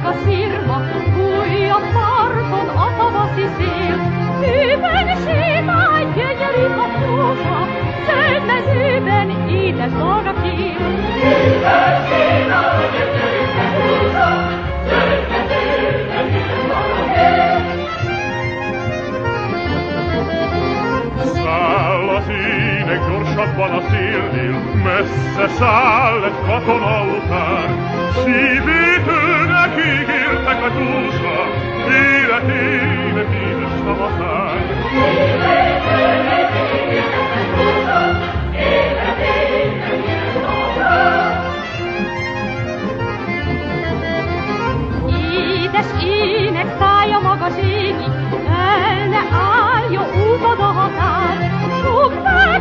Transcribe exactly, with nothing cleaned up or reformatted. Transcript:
a szirma, fúj a parton a tavaszi szél. Hűben sétálj, gyönyörű kapusa, zöld mezőben édes barna kél. Hűben sétálj, gyönyörű kapusa, zöld mezőben édes barna kél. Száll az ének gyorsabban a szélnél, messze száll egy katona után. Szívétőnek ígértek a túlsa, életének édes szavazán. Szívétőnek ígértek a túlsa, életének édes szavazán. Édes ének szállja magas égig, el ne állja útod a határ, sok